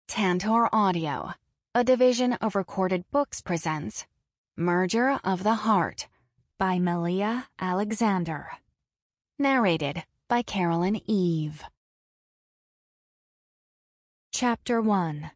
Tantor Audio, a division of Recorded Books, presents Merger of the Heart by Malia Alexander. Narrated by Carolyn Eve. Chapter 1.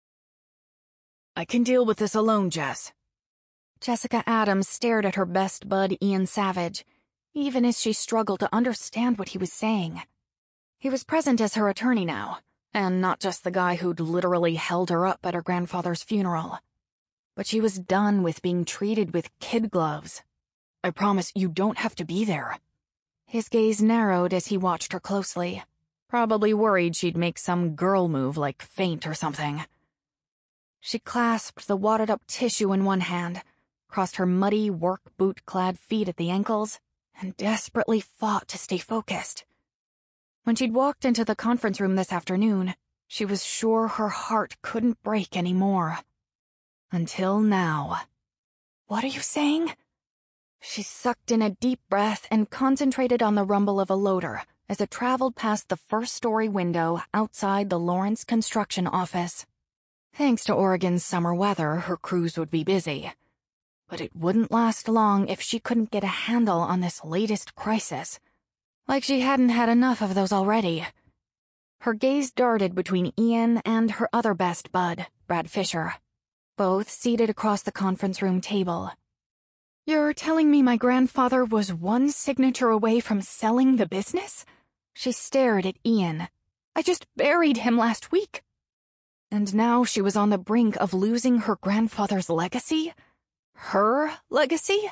I can deal with this alone, Jess. Jessica Adams stared at her best bud, Ian Savage, even as she struggled to understand what he was saying. He was present as her attorney now, and not just the guy who'd literally held her up at her grandfather's funeral. But she was done with being treated with kid gloves. I promise you don't have to be there. His gaze narrowed as he watched her closely, probably worried she'd make some girl move like faint or something. She clasped the wadded-up tissue in one hand, crossed her muddy work boot-clad feet at the ankles, and desperately fought to stay focused. When she'd walked into the conference room this afternoon, she was sure her heart couldn't break anymore. Until now. "What are you saying?" She sucked in a deep breath and concentrated on the rumble of a loader as it traveled past the first-story window outside the Lawrence construction office. Thanks to Oregon's summer weather, her crews would be busy. But it wouldn't last long if she couldn't get a handle on this latest crisis. Like she hadn't had enough of those already. Her gaze darted between Ian and her other best bud, Brad Fisher, both seated across the conference room table. "You're telling me my grandfather was one signature away from selling the business?" She stared at Ian. "I just buried him last week." And now she was on the brink of losing her grandfather's legacy? Her legacy?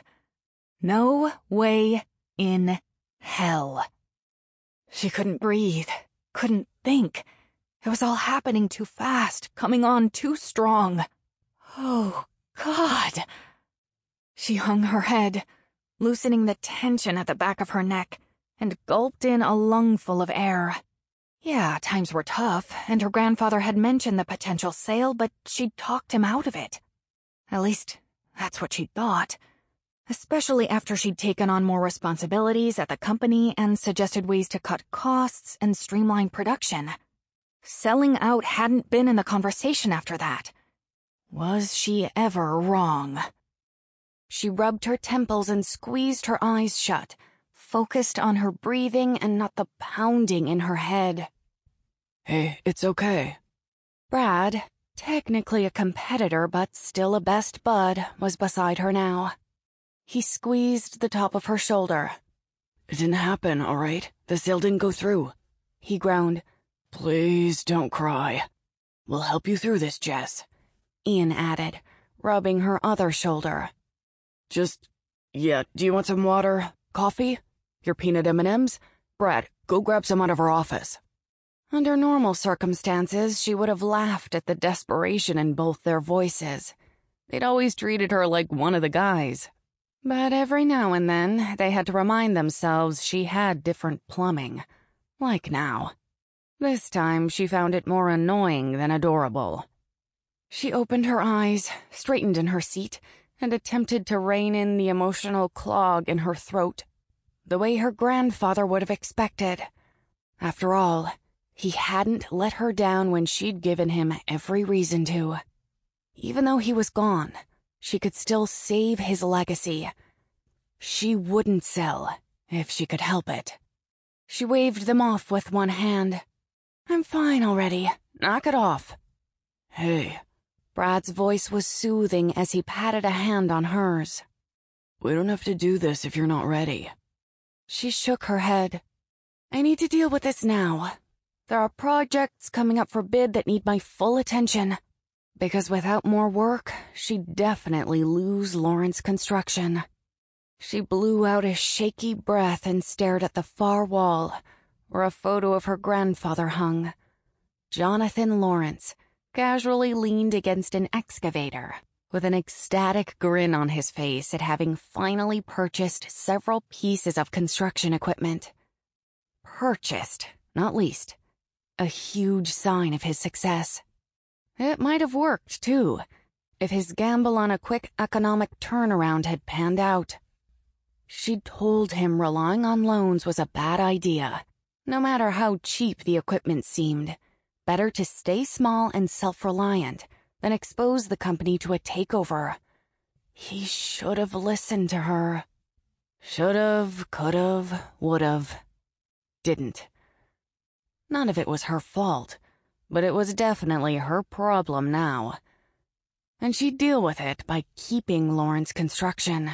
No way in hell. She couldn't breathe, couldn't think. It was all happening too fast, coming on too strong. Oh, God. She hung her head, loosening the tension at the back of her neck, and gulped in a lungful of air. Yeah, times were tough, and her grandfather had mentioned the potential sale, but she'd talked him out of it. At least, that's what she'd thought. Especially after she'd taken on more responsibilities at the company and suggested ways to cut costs and streamline production. Selling out hadn't been in the conversation after that. Was she ever wrong? She rubbed her temples and squeezed her eyes shut, focused on her breathing and not the pounding in her head. Hey, it's okay. Brad, technically a competitor but still a best bud, was beside her now. He squeezed the top of her shoulder. It didn't happen, all right? The sale didn't go through. He groaned. Please don't cry. We'll help you through this, Jess. Ian added, rubbing her other shoulder. Do you want some water? Coffee? Your peanut M&Ms? Brad, go grab some out of her office. Under normal circumstances, she would have laughed at the desperation in both their voices. They'd always treated her like one of the guys. But every now and then, they had to remind themselves she had different plumbing. Like now. This time, she found it more annoying than adorable. She opened her eyes, straightened in her seat, and attempted to rein in the emotional clog in her throat, the way her grandfather would have expected. After all, he hadn't let her down when she'd given him every reason to. Even though he was gone, she could still save his legacy. She wouldn't sell, if she could help it. She waved them off with one hand. "I'm fine already. Knock it off." Hey. Brad's voice was soothing as he patted a hand on hers. We don't have to do this if you're not ready. She shook her head. "I need to deal with this now. There are projects coming up for bid that need my full attention. Because without more work, she'd definitely lose Lawrence Construction." She blew out a shaky breath and stared at the far wall, where a photo of her grandfather hung. Jonathan Lawrence casually leaned against an excavator, with an ecstatic grin on his face at having finally purchased several pieces of construction equipment. Purchased, not leased. A huge sign of his success. It might have worked, too, if his gamble on a quick economic turnaround had panned out. She'd told him relying on loans was a bad idea, no matter how cheap the equipment seemed, Better to stay small and self-reliant than expose the company to a takeover. He should have listened to her. Should've, could've, would've. Didn't. None of it was her fault, but it was definitely her problem now. And she'd deal with it by keeping Lawrence Construction.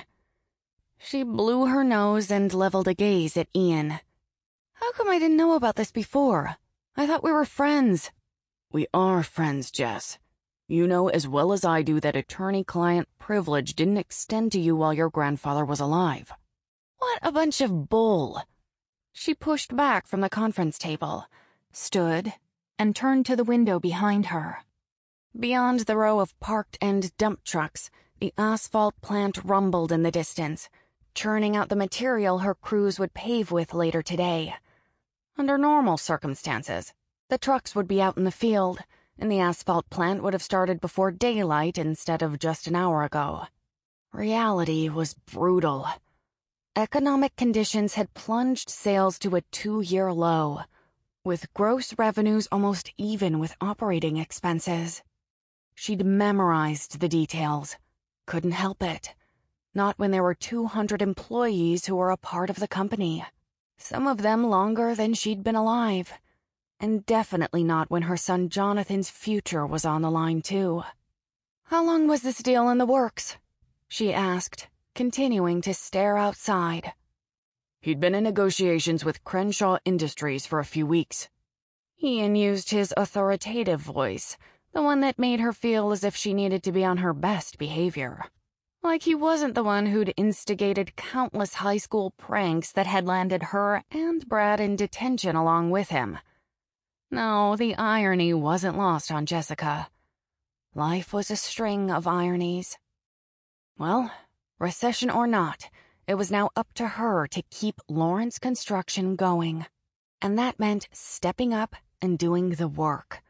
She blew her nose and leveled a gaze at Ian. How come I didn't know about this before? I thought we were friends. We are friends, Jess. You know as well as I do that attorney-client privilege didn't extend to you while your grandfather was alive. What a bunch of bull. She pushed back from the conference table, stood, and turned to the window behind her. Beyond the row of parked and dump trucks, the asphalt plant rumbled in the distance, churning out the material her crews would pave with later today. Under normal circumstances, the trucks would be out in the field, and the asphalt plant would have started before daylight instead of just an hour ago. Reality was brutal. Economic conditions had plunged sales to a 2-year low, with gross revenues almost even with operating expenses. She'd memorized the details. Couldn't help it. Not when there were 200 employees who were a part of the company. Some of them longer than she'd been alive. And definitely not when her son Jonathan's future was on the line, too. How long was this deal in the works? She asked, continuing to stare outside. He'd been in negotiations with Crenshaw Industries for a few weeks. Ian used his authoritative voice, the one that made her feel as if she needed to be on her best behavior. Like he wasn't the one who'd instigated countless high school pranks that had landed her and Brad in detention along with him. No, the irony wasn't lost on Jessica. Life was a string of ironies. Well, recession or not, it was now up to her to keep Lawrence Construction going. And that meant stepping up and doing the work.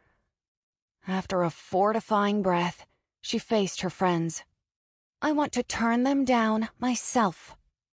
After a fortifying breath, she faced her friends. I want to turn them down myself.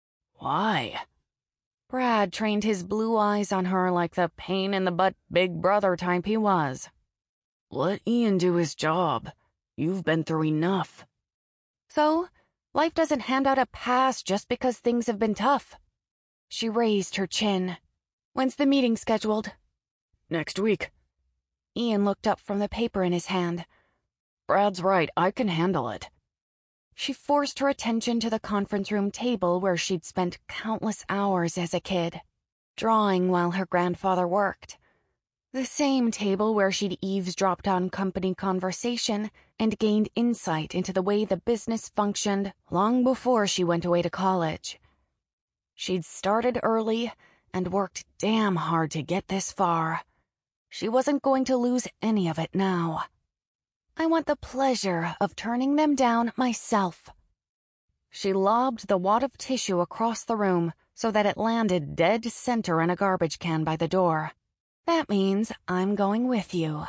Why? Brad trained his blue eyes on her like the pain-in-the-butt big brother type he was. Let Ian do his job. You've been through enough. So, life doesn't hand out a pass just because things have been tough. She raised her chin. When's the meeting scheduled? Next week. Ian looked up from the paper in his hand. Brad's right, I can handle it. She forced her attention to the conference room table where she'd spent countless hours as a kid, drawing while her grandfather worked. The same table where she'd eavesdropped on company conversation and gained insight into the way the business functioned long before she went away to college. She'd started early and worked damn hard to get this far. She wasn't going to lose any of it now. I want the pleasure of turning them down myself. She lobbed the wad of tissue across the room so that it landed dead center in a garbage can by the door. That means I'm going with you.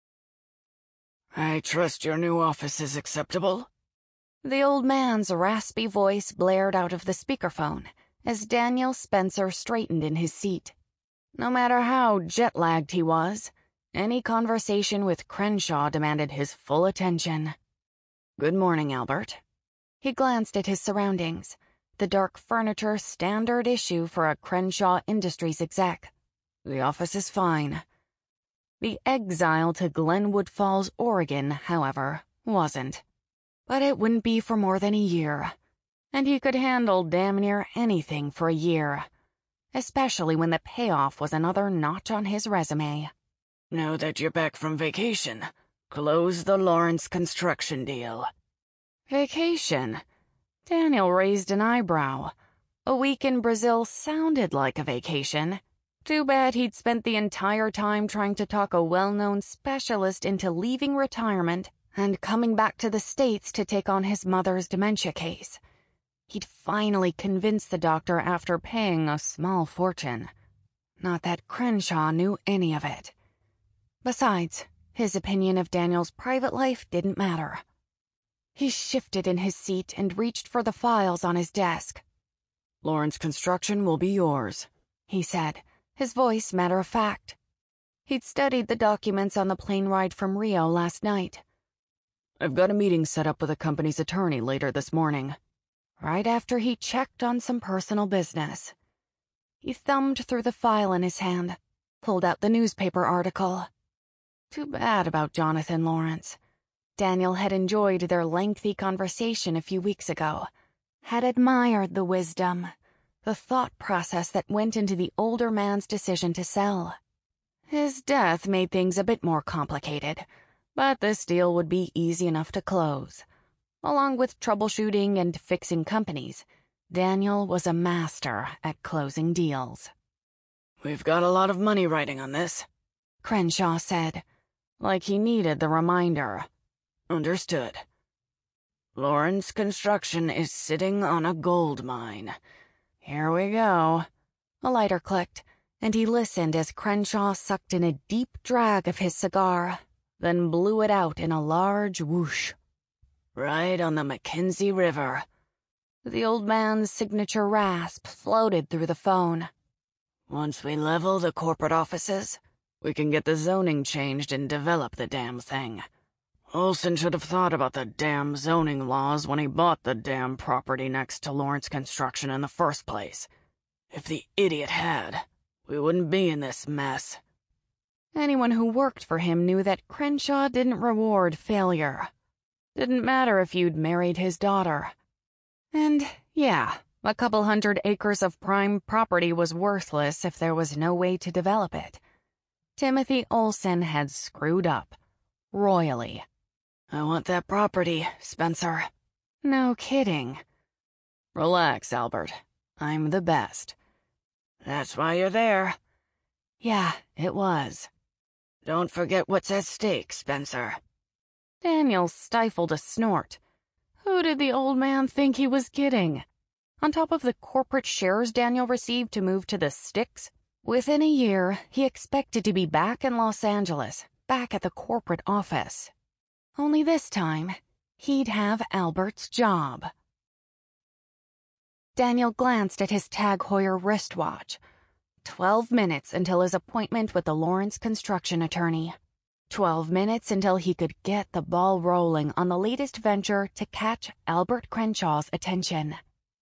I trust your new office is acceptable? The old man's raspy voice blared out of the speakerphone as Daniel Spencer straightened in his seat. No matter how jet-lagged he was, any conversation with Crenshaw demanded his full attention. Good morning, Albert. He glanced at his surroundings, the dark furniture standard issue for a Crenshaw Industries exec. The office is fine. The exile to Glenwood Falls, Oregon, however, wasn't. But it wouldn't be for more than a year. And he could handle damn near anything for a year. Especially when the payoff was another notch on his resume. Now that you're back from vacation, close the Lawrence Construction deal. Vacation? Daniel raised an eyebrow. A week in Brazil sounded like a vacation. Too bad he'd spent the entire time trying to talk a well-known specialist into leaving retirement and coming back to the States to take on his mother's dementia case. He'd finally convinced the doctor after paying a small fortune. Not that Crenshaw knew any of it. Besides, his opinion of Daniel's private life didn't matter. He shifted in his seat and reached for the files on his desk. Lawrence Construction will be yours, he said, his voice matter of fact. He'd studied the documents on the plane ride from Rio last night. "I've got a meeting set up with the company's attorney later this morning," right after he checked on some personal business. He thumbed through the file in his hand, pulled out the newspaper article. Too bad about Jonathan Lawrence. Daniel had enjoyed their lengthy conversation a few weeks ago, had admired the wisdom, the thought process that went into the older man's decision to sell. His death made things a bit more complicated, but this deal would be easy enough to close. Along with troubleshooting and fixing companies, Daniel was a master at closing deals. "We've got a lot of money riding on this," Crenshaw said, like he needed the reminder. "Understood. Lawrence Construction is sitting on a gold mine. Here we go." A lighter clicked, and he listened as Crenshaw sucked in a deep drag of his cigar, then blew it out in a large whoosh. "Right on the Mackenzie River." The old man's signature rasp floated through the phone. "Once we level the corporate offices, we can get the zoning changed and develop the damn thing. Olson should have thought about the damn zoning laws when he bought the damn property next to Lawrence Construction in the first place. If the idiot had, we wouldn't be in this mess." Anyone who worked for him knew that Crenshaw didn't reward failure. Didn't matter if you'd married his daughter. And, yeah, a couple 100 acres of prime property was worthless if there was no way to develop it. Timothy Olson had screwed up. Royally. "I want that property, Spencer." "No kidding." "Relax, Albert. I'm the best." "That's why you're there." "Yeah, it was." "Don't forget what's at stake, Spencer." Daniel stifled a snort. Who did the old man think he was kidding? On top of the corporate shares Daniel received to move to the sticks, within a year, he expected to be back in Los Angeles, back at the corporate office. Only this time, he'd have Albert's job. Daniel glanced at his Tag Heuer wristwatch. 12 minutes until his appointment with the Lawrence Construction attorney. 12 minutes until he could get the ball rolling on the latest venture to catch Albert Crenshaw's attention.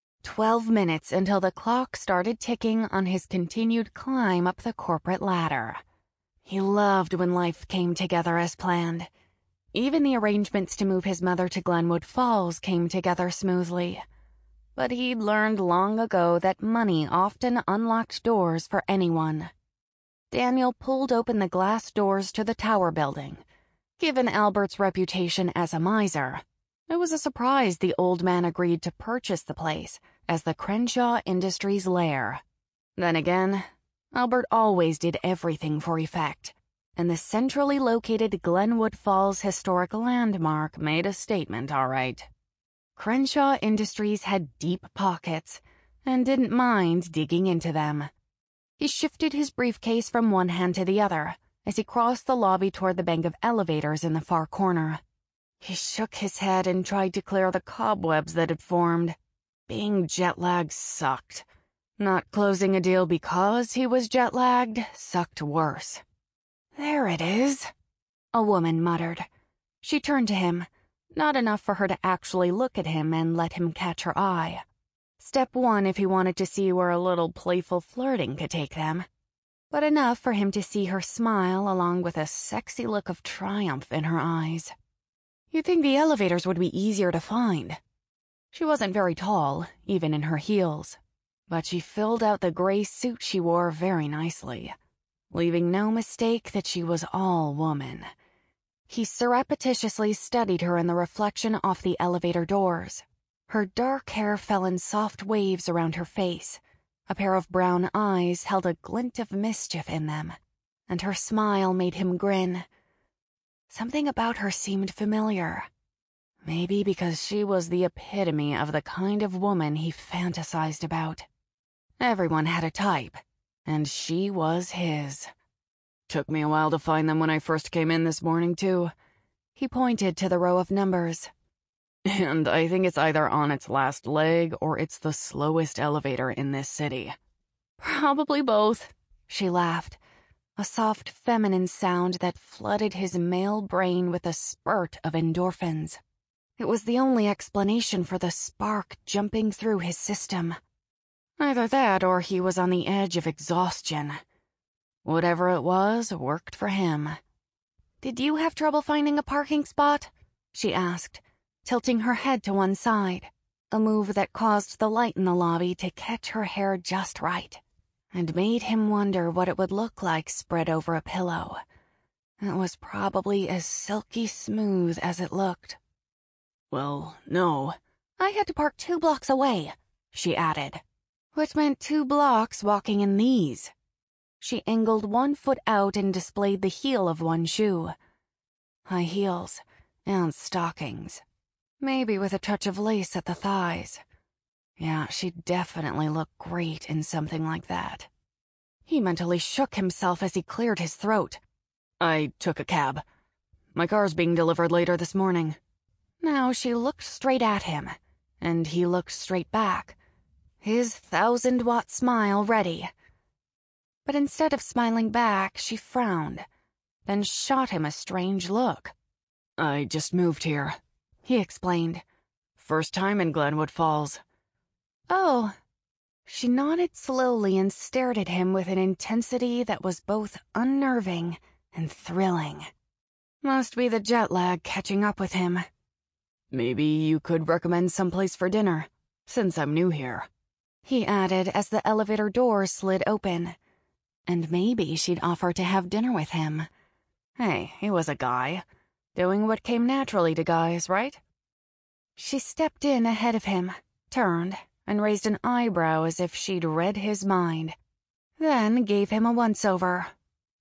12 minutes until the clock started ticking on his continued climb up the corporate ladder. He loved when life came together as planned. Even the arrangements to move his mother to Glenwood Falls came together smoothly. But he'd learned long ago that money often unlocked doors for anyone. Daniel pulled open the glass doors to the tower building. Given Albert's reputation as a miser, it was a surprise the old man agreed to purchase the place as the Crenshaw Industries lair. Then again, Albert always did everything for effect, and the centrally located Glenwood Falls historic landmark made a statement, all right. Crenshaw Industries had deep pockets and didn't mind digging into them. He shifted his briefcase from one hand to the other as he crossed the lobby toward the bank of elevators in the far corner. He shook his head and tried to clear the cobwebs that had formed. Being jet-lagged sucked. Not closing a deal because he was jet-lagged sucked worse. "There it is," a woman muttered. She turned to him, not enough for her to actually look at him and let him catch her eye. Step one if he wanted to see where a little playful flirting could take them, but enough for him to see her smile along with a sexy look of triumph in her eyes. You'd think the elevators would be easier to find. She wasn't very tall, even in her heels, but she filled out the gray suit she wore very nicely, leaving no mistake that she was all woman. He surreptitiously studied her in the reflection off the elevator doors. Her dark hair fell in soft waves around her face. A pair of brown eyes held a glint of mischief in them, and her smile made him grin. Something about her seemed familiar. Maybe because she was the epitome of the kind of woman he fantasized about. Everyone had a type, and she was his. Took me a while to find them when I first came in this morning, too. He pointed to the row of numbers. And I think it's either on its last leg or it's the slowest elevator in this city. Probably both, she laughed. a soft feminine sound that flooded his male brain with a spurt of endorphins. It was the only explanation for the spark jumping through his system. Either that or he was on the edge of exhaustion. Whatever it was, worked for him. "Did you have trouble finding a parking spot?" she asked, tilting her head to one side, a move that caused the light in the lobby to catch her hair just right, and made him wonder what it would look like spread over a pillow. It was probably as silky smooth as it looked. "Well, no." "I had to park 2 blocks away," she added. "Which meant 2 blocks walking in these." She angled one foot out and displayed the heel of one shoe. High heels and stockings. Maybe with a touch of lace at the thighs. Yeah, she'd definitely look great in something like that. He mentally shook himself as he cleared his throat. "I took a cab. My car's being delivered later this morning." Now she looked straight at him, and he looked straight back, his 1,000-watt smile ready. But instead of smiling back, she frowned, then shot him a strange look. "I just moved here," he explained. "First time in Glenwood Falls." "Oh." She nodded slowly and stared at him with an intensity that was both unnerving and thrilling. Must be the jet lag catching up with him. "Maybe you could recommend someplace for dinner, since I'm new here," he added as the elevator door slid open. And maybe she'd offer to have dinner with him. Hey, he was a guy, doing what came naturally to guys, right? She stepped in ahead of him, turned, and raised an eyebrow as if she'd read his mind, then gave him a once-over.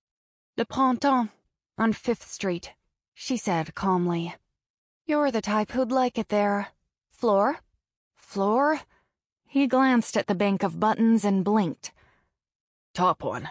"Le Printemps, on 5th Street," she said calmly. "You're the type who'd like it there. Floor?" "Floor?" He glanced at the bank of buttons and blinked. "Top one."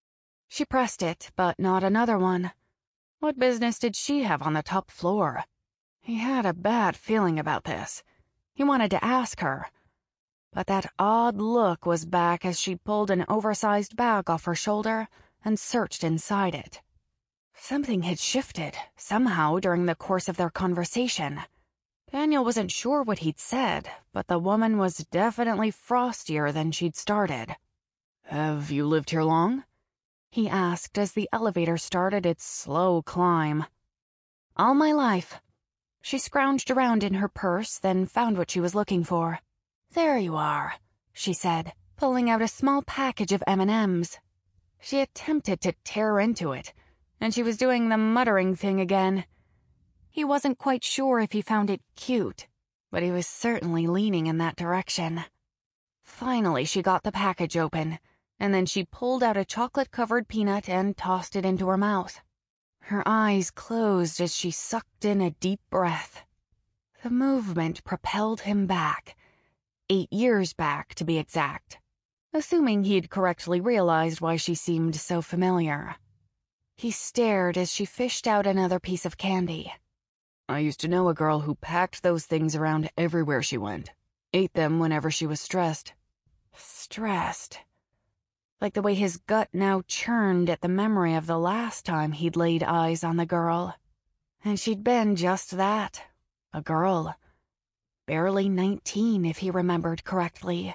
She pressed it, but not another one. What business did she have on the top floor? He had a bad feeling about this. He wanted to ask her. But that odd look was back as she pulled an oversized bag off her shoulder and searched inside it. Something had shifted, somehow, during the course of their conversation. Daniel wasn't sure what he'd said, but the woman was definitely frostier than she'd started. "Have you lived here long?" he asked as the elevator started its slow climb. "All my life." She scrounged around in her purse, then found what she was looking for. "There you are," she said, pulling out a small package of M&Ms. She attempted to tear into it, and she was doing the muttering thing again. He wasn't quite sure if he found it cute, but he was certainly leaning in that direction. Finally, she got the package open, and then she pulled out a chocolate-covered peanut and tossed it into her mouth. Her eyes closed as she sucked in a deep breath. The movement propelled him back, 8 years back to be exact, assuming he'd correctly realized why she seemed so familiar. He stared as she fished out another piece of candy. "I used to know a girl who packed those things around everywhere she went. Ate them whenever she was stressed." Stressed. Like the way his gut now churned at the memory of the last time he'd laid eyes on the girl. And she'd been just that, a girl. Barely 19, if he remembered correctly.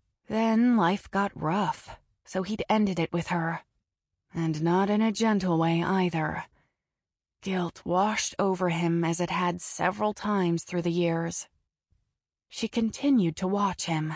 Then life got rough, so he'd ended it with her. And not in a gentle way either. Guilt washed over him as it had several times through the years. She continued to watch him.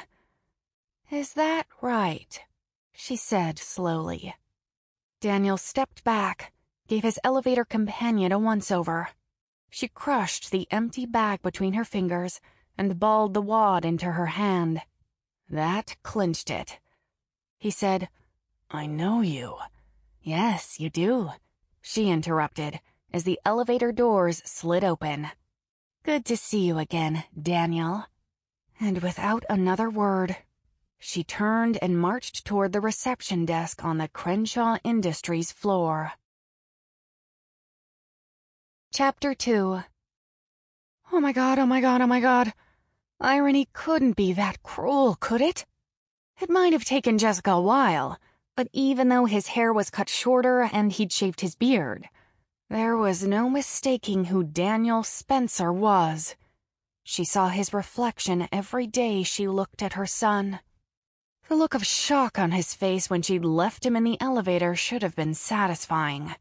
"Is that right?" she said slowly. Daniel stepped back, gave his elevator companion a once-over. She crushed the empty bag between her fingers and balled the wad into her hand. That clinched it. He said, "I know you." "Yes, you do," she interrupted as the elevator doors slid open. "Good to see you again, Daniel." And without another word, she turned and marched toward the reception desk on the Crenshaw Industries floor. Chapter 2. Oh my God, oh my God, oh my God. Irony couldn't be that cruel, could it? It might have taken Jessica a while, But even though his hair was cut shorter and he'd shaved his beard, there was no mistaking who Daniel Spencer was. She saw his reflection every day she looked at her son. The look of shock on his face when she'd left him in the elevator should have been satisfying.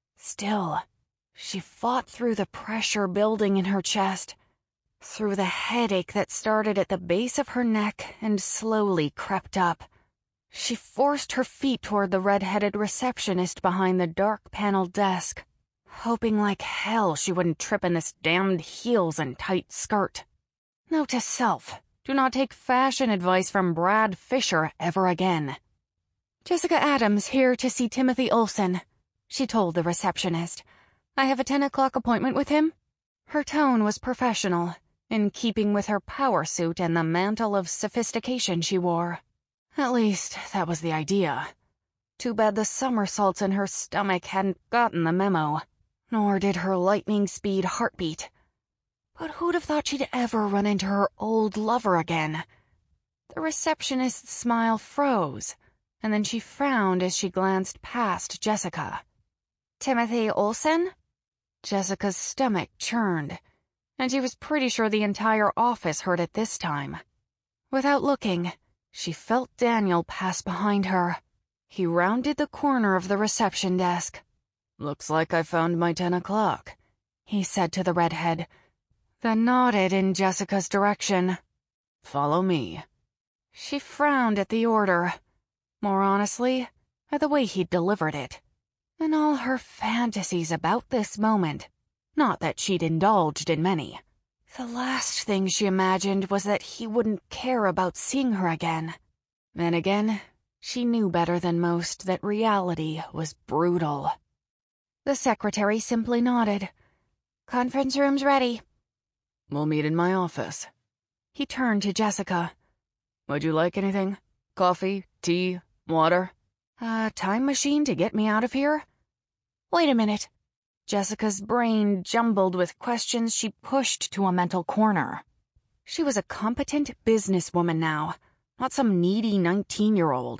Still, she fought through the pressure building in her chest, through the headache that started at the base of her neck and slowly crept up. She forced her feet toward the red-headed receptionist behind the dark paneled desk, hoping like hell she wouldn't trip in this damned heels and tight skirt. Note to self, do not take fashion advice from Brad Fisher ever again. "Jessica Adams here to see Timothy Olsen," she told the receptionist. "I have a 10 o'clock appointment with him." Her tone was professional, in keeping with her power suit and the mantle of sophistication she wore. At least, that was the idea. Too bad the somersaults in her stomach hadn't gotten the memo, nor did her lightning-speed heartbeat. But who'd have thought she'd ever run into her old lover again? The receptionist's smile froze, and then she frowned as she glanced past Jessica. "Timothy Olsen?" Jessica's stomach churned, and she was pretty sure the entire office heard it this time. Without looking, she felt Daniel pass behind her. He rounded the corner of the reception desk. "Looks like I found my 10 o'clock, he said to the redhead, then nodded in Jessica's direction. "Follow me." She frowned at the order. More honestly, at the way he'd delivered it. And all her fantasies about this moment. Not that she'd indulged in many. The last thing she imagined was that he wouldn't care about seeing her again. Then again, she knew better than most that reality was brutal. The secretary simply nodded. "Conference room's ready." "We'll meet in my office." He turned to Jessica. "Would you like anything? Coffee? Tea? Water? A time machine to get me out of here?" "Wait a minute." Jessica's brain jumbled with questions she pushed to a mental corner. She was a competent businesswoman now, not some needy 19-year-old.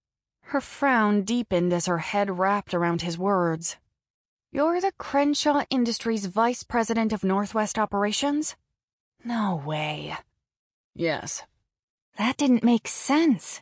Her frown deepened as her head wrapped around his words. "You're the Crenshaw Industries Vice President of Northwest Operations?" No way. "Yes." That didn't make sense.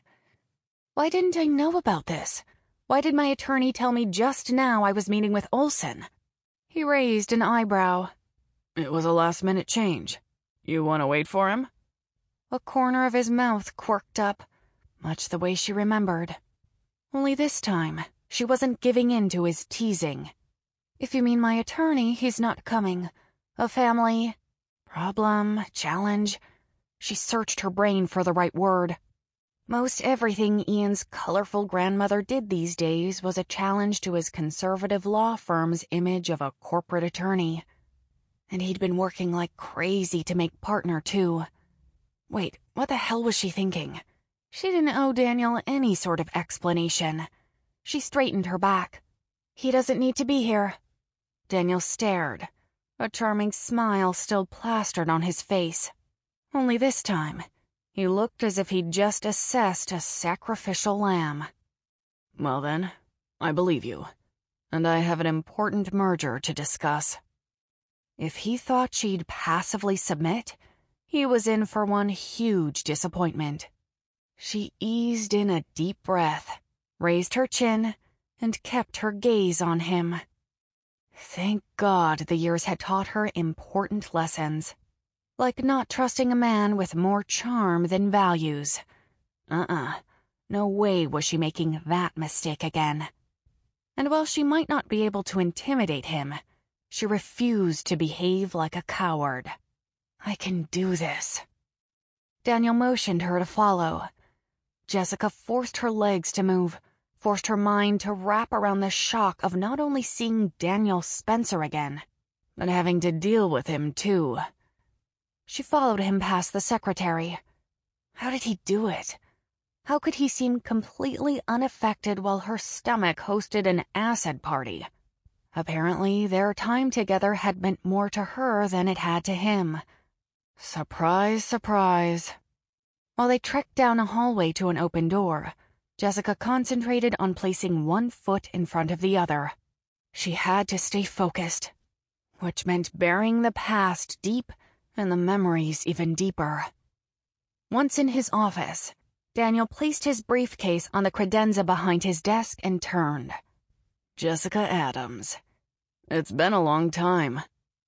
Why didn't I know about this? Why did my attorney tell me just now I was meeting with Olsen? He raised an eyebrow. "It was a last-minute change. You want to wait for him?" A corner of his mouth quirked up, much the way she remembered. Only this time, she wasn't giving in to his teasing. "If you mean my attorney, he's not coming. A family problem, challenge." She searched her brain for the right word. Most everything Ian's colorful grandmother did these days was a challenge to his conservative law firm's image of a corporate attorney. And he'd been working like crazy to make partner, too. Wait, what the hell was she thinking? She didn't owe Daniel any sort of explanation. She straightened her back. "He doesn't need to be here." Daniel stared, a charming smile still plastered on his face. Only this time, he looked as if he'd just assessed a sacrificial lamb. "Well then, I believe you, and I have an important merger to discuss." If he thought she'd passively submit, he was in for one huge disappointment. She eased in a deep breath, raised her chin, and kept her gaze on him. Thank God the years had taught her important lessons. Like not trusting a man with more charm than values. No way was she making that mistake again. And while she might not be able to intimidate him, she refused to behave like a coward. "I can do this." Daniel motioned her to follow. Jessica forced her legs to move, forced her mind to wrap around the shock of not only seeing Daniel Spencer again, but having to deal with him, too. She followed him past the secretary. How did he do it? How could he seem completely unaffected while her stomach hosted an acid party? Apparently, their time together had meant more to her than it had to him. Surprise, surprise. While they trekked down a hallway to an open door, Jessica concentrated on placing one foot in front of the other. She had to stay focused, which meant burying the past deep and the memories even deeper. Once in his office, Daniel placed his briefcase on the credenza behind his desk and turned. Jessica Adams. It's been a long time.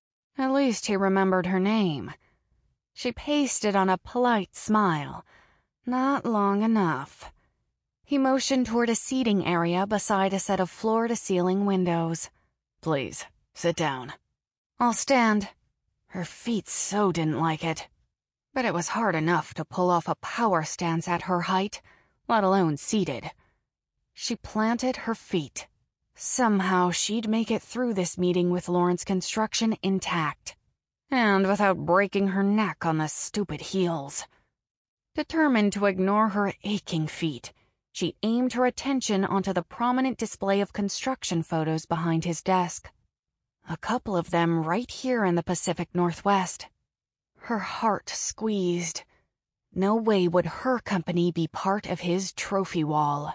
At least he remembered her name. She pasted on a polite smile. Not long enough. He motioned toward a seating area beside a set of floor-to-ceiling windows. Please, sit down. I'll stand. Her feet so didn't like it. But it was hard enough to pull off a power stance at her height, let alone seated. She planted her feet. Somehow she'd make it through this meeting with Lawrence Construction intact, and without breaking her neck on the stupid heels. Determined to ignore her aching feet, she aimed her attention onto the prominent display of construction photos behind his desk. A couple of them right here in the Pacific Northwest. Her heart squeezed. No way would her company be part of his trophy wall.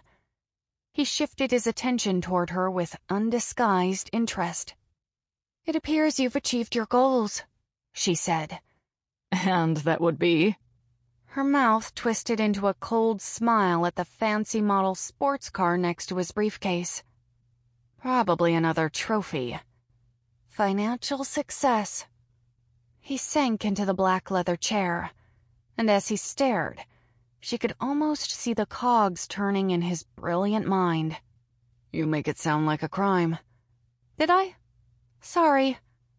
He shifted his attention toward her with undisguised interest. "It appears you've achieved your goals," she said. "And that would be?" Her mouth twisted into a cold smile at the fancy model sports car next to his briefcase. Probably another trophy. Financial success. He sank into the black leather chair, and as he stared, she could almost see the cogs turning in his brilliant mind. "You make it sound like a crime." Did I? Sorry.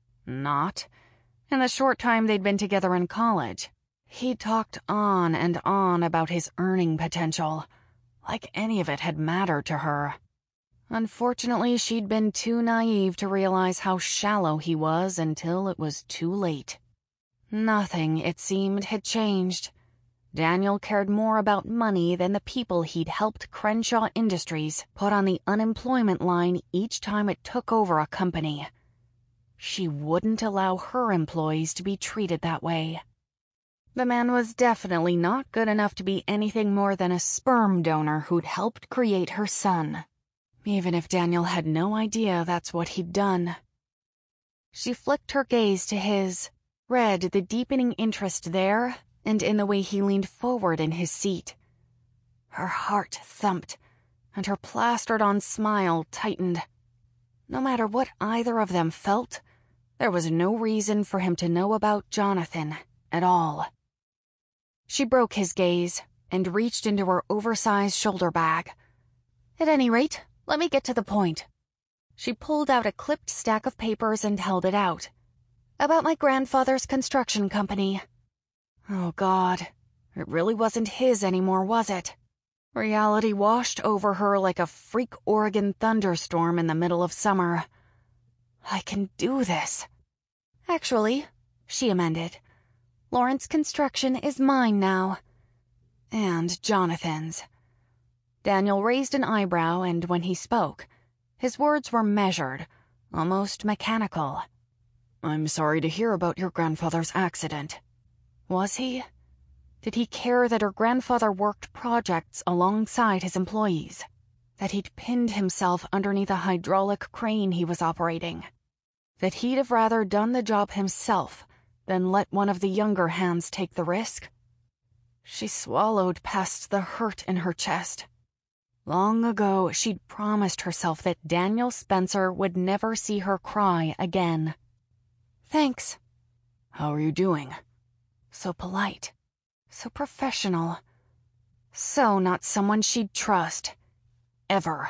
Not. In the short time they'd been together in college, he talked on and on about his earning potential, like any of it had mattered to her. Unfortunately, she'd been too naive to realize how shallow he was until it was too late. Nothing, it seemed, had changed. Daniel cared more about money than the people he'd helped Crenshaw Industries put on the unemployment line each time it took over a company. She wouldn't allow her employees to be treated that way. The man was definitely not good enough to be anything more than a sperm donor who'd helped create her son, even if Daniel had no idea that's what he'd done. She flicked her gaze to his, read the deepening interest there and in the way he leaned forward in his seat. Her heart thumped, and her plastered-on smile tightened. No matter what either of them felt, there was no reason for him to know about Jonathan at all. She broke his gaze and reached into her oversized shoulder bag. "At any rate, let me get to the point." She pulled out a clipped stack of papers and held it out. "About my grandfather's construction company." Oh, God. It really wasn't his anymore, was it? Reality washed over her like a freak Oregon thunderstorm in the middle of summer. I can do this. Actually, she amended, Lawrence Construction is mine now. And Jonathan's. Daniel raised an eyebrow, and when he spoke, his words were measured, almost mechanical. "I'm sorry to hear about your grandfather's accident." Was he? Did he care that her grandfather worked projects alongside his employees? That he'd pinned himself underneath a hydraulic crane he was operating? That he'd have rather done the job himself than let one of the younger hands take the risk? She swallowed past the hurt in her chest. Long ago, she'd promised herself that Daniel Spencer would never see her cry again. "Thanks." "How are you doing?" So polite. So professional. So not someone she'd trust. Ever.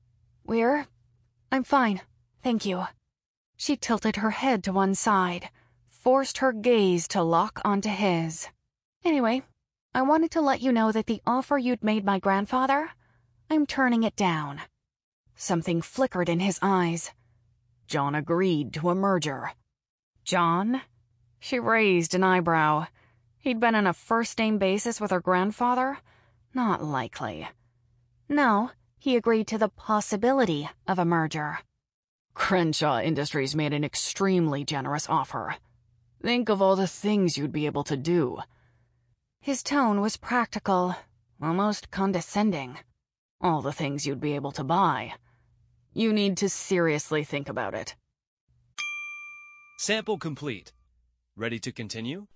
I'm fine, thank you." She tilted her head to one side, forced her gaze to lock onto his. "Anyway, I wanted to let you know that the offer you'd made my grandfather, I'm turning it down." Something flickered in his eyes. "John agreed to a merger." "John?" She raised an eyebrow. He'd been on a first-name basis with her grandfather? Not likely. No, he agreed to the possibility of a merger. "Crenshaw Industries made an extremely generous offer. Think of all the things you'd be able to do." His tone was practical, almost condescending. All the things you'd be able to buy. You need to seriously think about it. Sample complete. Ready to continue?